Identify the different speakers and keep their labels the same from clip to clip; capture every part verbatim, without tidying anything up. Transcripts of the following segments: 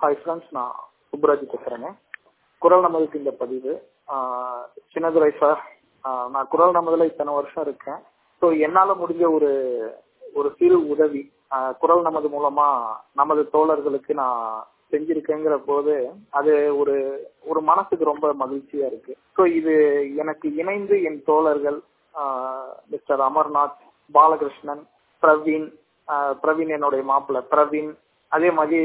Speaker 1: Hi friends, நான் சுப்ராஜ் பேசுறேங்க. குரல் நமதுக்கு இந்த பதிவு. ஆஹ் சின்னதுரை சார், ஆஹ் நான் குரல் நமதுல இத்தனை வருஷம் இருக்கேன். ஸோ என்னால முடிஞ்ச ஒரு ஒரு சிறு உதவி ஆஹ் குரல் நமது மூலமா நமது தோழர்களுக்கு நான் செஞ்சிருக்கேங்கிற போது அது ஒரு ஒரு மனசுக்கு ரொம்ப மகிழ்ச்சியா இருக்கு. ஸோ இது எனக்கு இணைந்து என் தோழர்கள் மிஸ்டர் அமர்நாத், பாலகிருஷ்ணன், பிரவீன், ஆஹ் பிரவீன் என்னுடைய மாப்பிள்ள பிரவீன், அதே மாதிரி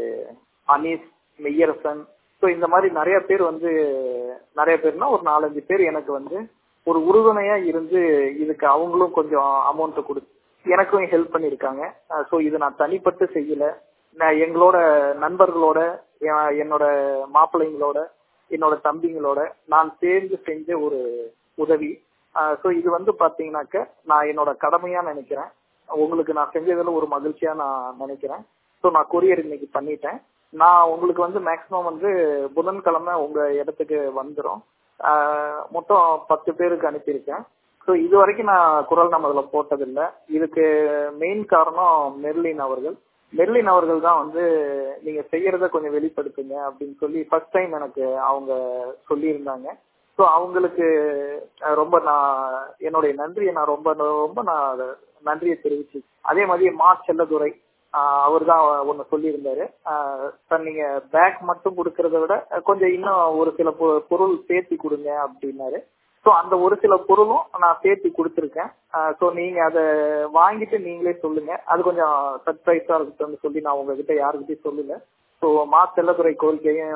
Speaker 1: அனீஸ், மெய்யரசன், ஸோ இந்த மாதிரி நிறைய பேர் வந்து நிறைய பேர்னா ஒரு நாலஞ்சு பேர் எனக்கு வந்து ஒரு உறுதுணையா இருந்து இதுக்கு அவங்களும் கொஞ்சம் அமௌண்ட் கொடுத்து எனக்கும் ஹெல்ப் பண்ணியிருக்காங்க. ஸோ இது நான் தனிப்பட்டு செய்யல, நான் எங்களோட நண்பர்களோட, என்னோட மாப்பிள்ளைங்களோட, என்னோட தம்பிங்களோட நான் சேர்ந்து செஞ்ச ஒரு உதவி. ஸோ இது வந்து பாத்தீங்கன்னாக்க நான் என்னோட கடமையா நினைக்கிறேன். உங்களுக்கு நான் செஞ்சதுல ஒரு மகிழ்ச்சியா நான் நினைக்கிறேன். ஸோ நான் கொரியர் இன்னைக்கு பண்ணிட்டேன். நான் உங்களுக்கு வந்து மேக்சிமம் வந்து புதன்கிழமை உங்க இடத்துக்கு வந்துடும். மொத்தம் பத்து பேருக்கு அனுப்பியிருக்கேன். ஸோ இது வரைக்கும் நான் குரல் நமதுல போட்டதில்லை. இதுக்கு மெயின் காரணம் மெர்லின் அவர்கள். மெர்லின் அவர்கள் தான் வந்து நீங்க செய்யறத கொஞ்சம் வெளிப்படுத்துங்க அப்படின்னு சொல்லி ஃபர்ஸ்ட் டைம் எனக்கு அவங்க சொல்லியிருந்தாங்க. ஸோ அவங்களுக்கு ரொம்ப நான் என்னுடைய நன்றியை நான் ரொம்ப ரொம்ப நான் நன்றியை தெரிவிச்சு, அதே மாதிரி மா செல்லதுரை அவர் தான் ஒன்னு சொல்லியிருந்தாரு, சார் நீங்க பேக் மட்டும் கொடுக்கறத விட கொஞ்சம் இன்னும் ஒரு சில பொருள் சேர்த்தி கொடுங்க அப்படின்னாரு. ஸோ அந்த ஒரு சில பொருளும் நான் சேர்த்தி கொடுத்துருக்கேன். ஸோ நீங்க அதை வாங்கிட்டு நீங்களே சொல்லுங்க, அது கொஞ்சம் சர்ப்ரைஸா இருக்குன்னு சொல்லி நான் உங்ககிட்ட யாருக்கிட்டையும் சொல்லல. ஸோ மா செல்லதுரை கோரிக்கையும்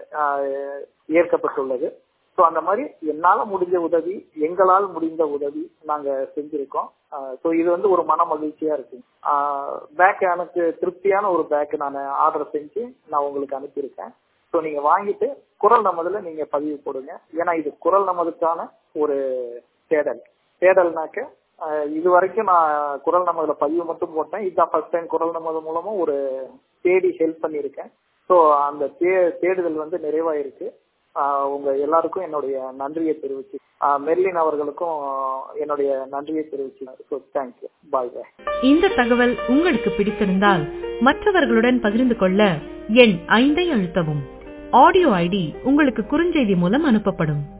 Speaker 1: ஏற்கப்பட்டுள்ளது. ஸோ அந்த மாதிரி என்னால முடிஞ்ச உதவி, எங்களால் முடிந்த உதவி நாங்க செஞ்சிருக்கோம். ஸோ இது வந்து ஒரு மன மகிழ்ச்சியா இருக்கு. பேக் எனக்கு திருப்தியான ஒரு பேக் நான் ஆர்டர் செஞ்சு நான் உங்களுக்கு அனுப்பியிருக்கேன். ஸோ நீங்க வாங்கிட்டு குரல் நமதுல நீங்க பதிவு போடுங்க. ஏன்னா இது குரல் நமதுக்கான ஒரு தேடல் தேடல்னாக்க இது வரைக்கும் நான் குரல் நமதுல பதிவு மட்டும் போட்டேன். இதுதான் ஃபர்ஸ்ட் டைம் குரல் நமது மூலமா ஒரு தேடி ஹெல்ப் பண்ணியிருக்கேன். ஸோ அந்த தே தேடுதல் வந்து நிறைவாயிருக்கு. உங்க எல்லாருக்கும் என்னுடைய நன்றியை தெரிவிச்சு, மெர்லின் அவர்களுக்கும் என்னுடைய நன்றியை தெரிவிச்சு, ஸோ தேங்க்யூ, பாய் பாய்.
Speaker 2: இந்த தகவல் உங்களுக்கு பிடித்திருந்தால் மற்றவர்களுடன் பகிர்ந்து கொள்ள எண் ஐந்தை அழுத்தவும். ஆடியோ ஐடி உங்களுக்கு குறுஞ்செய்தி மூலம் அனுப்பப்படும்.